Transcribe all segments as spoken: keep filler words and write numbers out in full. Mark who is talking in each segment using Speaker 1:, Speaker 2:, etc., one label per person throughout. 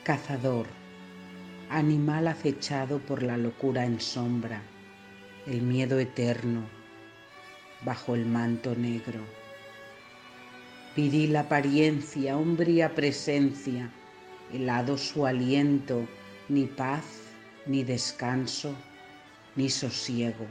Speaker 1: Cazador, animal acechado por la locura en sombra, el miedo eterno, bajo el manto negro. Viril apariencia, umbría presencia, helado su aliento, ni paz, ni descanso, ni sosiego.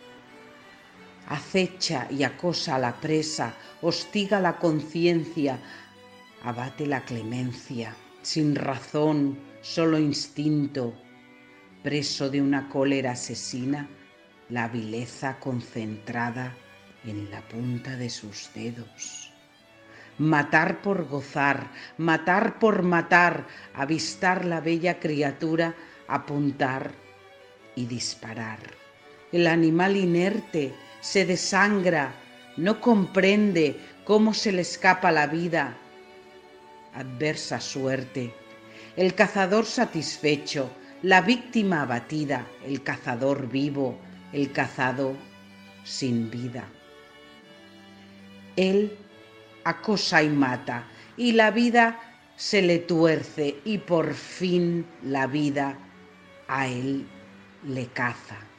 Speaker 1: Acecha y acosa a la presa, hostiga la conciencia, abate la clemencia, sin razón, solo instinto, preso de una cólera asesina, la vileza concentrada en la punta de sus dedos. Matar por gozar, matar por matar, avistar la bella criatura, apuntar y disparar. El animal inerte se desangra, no comprende cómo se le escapa la vida. Adversa suerte, el cazador satisfecho, la víctima abatida, el cazador vivo, el cazado sin vida. Él acosa y mata, y la vida se le tuerce, y por fin la vida a él le caza.